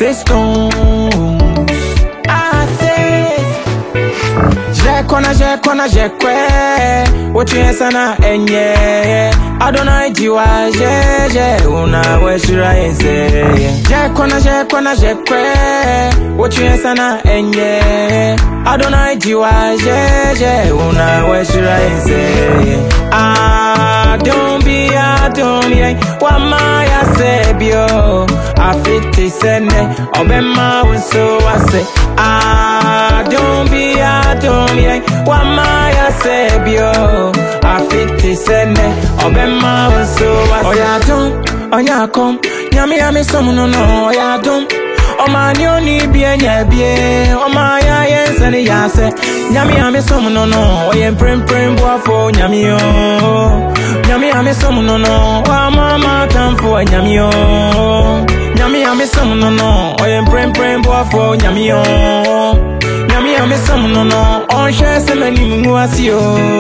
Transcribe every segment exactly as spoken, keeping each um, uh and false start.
three stones. I say, Jekona, Jekona, Jekwe, what you sana enye. Adonai jiwa jeje, una weshira ense. Jekona, Jekona, Jekwe, what you sana enye. Adonai jiwa jeje, una weshira ense. Ah, don't be a don't be wamaya sebio. Afiti sene, obema unso ase. Ah, don't be a don't be wamaya sebio. Afiti sene, obema unso ase. Oya dum, oya kom, nyami yami somu no no. Oya dum, oma ni oni biye nye biye. Oma ya yense ni yase. Nyami yami somu no no. Oye prim prim buafo nyami yo. Nyami yami somu no no. Wa mama tamfo nyami yo. Nyami yami somu no no. Oye prim prim buafo nyami yo. Nyami yami somu no no. On share se meni mungu asio.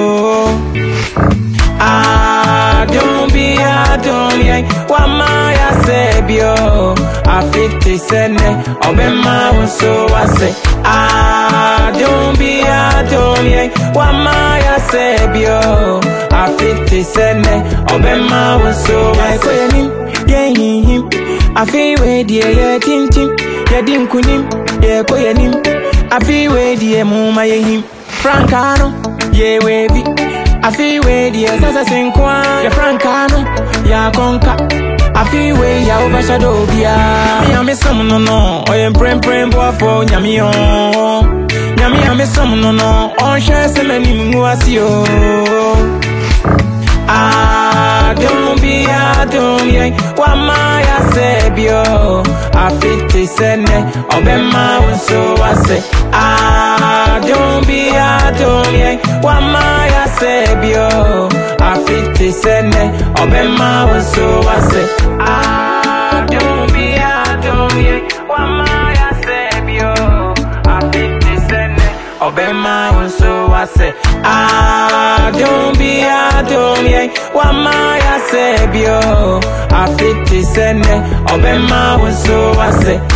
Ah, don't be a don't be wamaya sebio. Afiti sene, obema unso ase. Ah, don't be a don't be wamaya sebio. Afiti sene, obema unso ase. Yenim, yenim, afi we die ye tim tim, yedim kunim, ye ko yenim. Afi we die muma yehim, frankano, ye wevi. Afi we die sasa senkwa, ye frankano, ya konka. Afi we ya overshadow bia. Mi ame somu no no, oye prem prem boafo nyami yo. Nyami ame somu no no, on share se meni mungu asio. Ah, don't be a don't be wamaya sebio. Afiti sene, obema unso ase. Ah, don't be a don't be wamaya sebio. Afiti sene, obema unso ase. Ah, don't be a don't be wamaya sebio. Afiti sene, obema unso ase. Ah, don't be a don't be wamaya sebio. Afiti sene, obema unso ase.